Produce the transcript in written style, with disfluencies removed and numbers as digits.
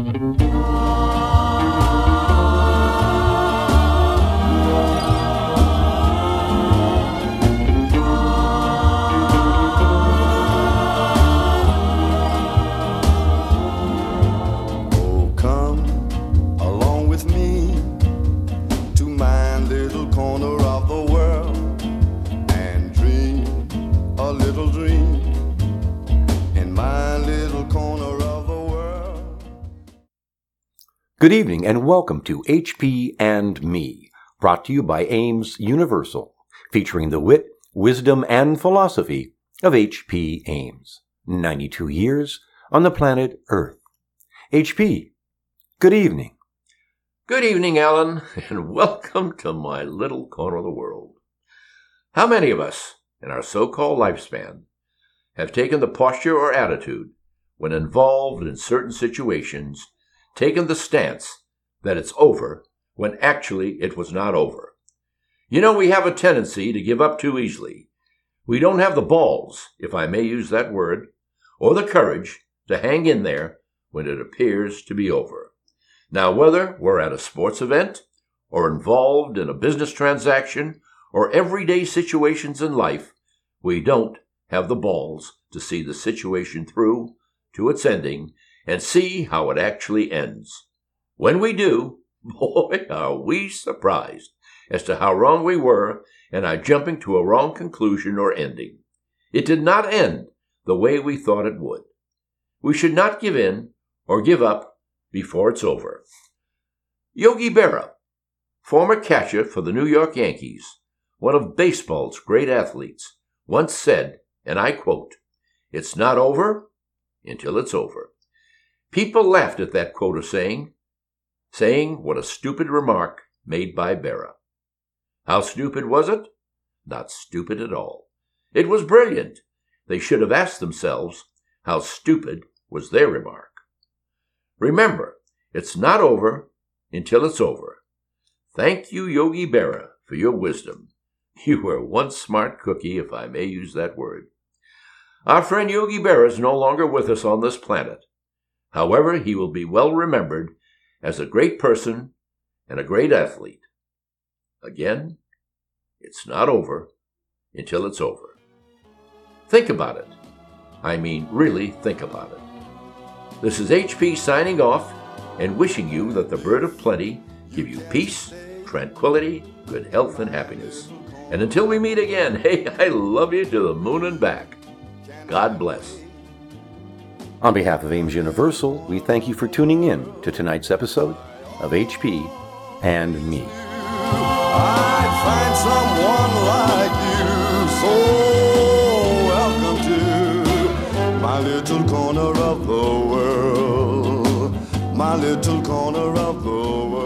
Good evening and welcome to HP and Me, brought to you by Ames Universal, featuring the wit, wisdom, and philosophy of H.P. Ames. 92 years on the planet Earth. HP, good evening. Good evening, Alan, and welcome to my little corner of the world. How many of us, in our so-called lifespan, have taken the posture or attitude, when involved in certain situations, taken the stance that it's over when actually it was not over? You know, we have a tendency to give up too easily. We don't have the balls, if I may use that word, or the courage to hang in there when it appears to be over. Now, whether we're at a sports event or involved in a business transaction or everyday situations in life, we don't have the balls to see the situation through to its ending and see how it actually ends. When we do, boy, are we surprised as to how wrong we were and are jumping to a wrong conclusion or ending. It did not end the way we thought it would. We should not give in or give up before it's over. Yogi Berra, former catcher for the New York Yankees, one of baseball's great athletes, once said, and I quote, "It's not over until it's over." People laughed at that quote of saying what a stupid remark made by Berra. How stupid was it? Not stupid at all. It was brilliant. They should have asked themselves, how stupid was their remark? Remember, it's not over until it's over. Thank you, Yogi Berra, for your wisdom. You were one smart cookie, if I may use that word. Our friend Yogi Berra is no longer with us on this planet. However, he will be well remembered as a great person and a great athlete. Again, it's not over until it's over. Think about it. I mean, really think about it. This is HP signing off and wishing you that the bird of plenty give you peace, tranquility, good health, and happiness. And until we meet again, hey, I love you to the moon and back. God bless. On behalf of Ames Universal, we thank you for tuning in to tonight's episode of HP and Me. I'd find someone like you, so welcome to my little corner of the world, my little corner of the world.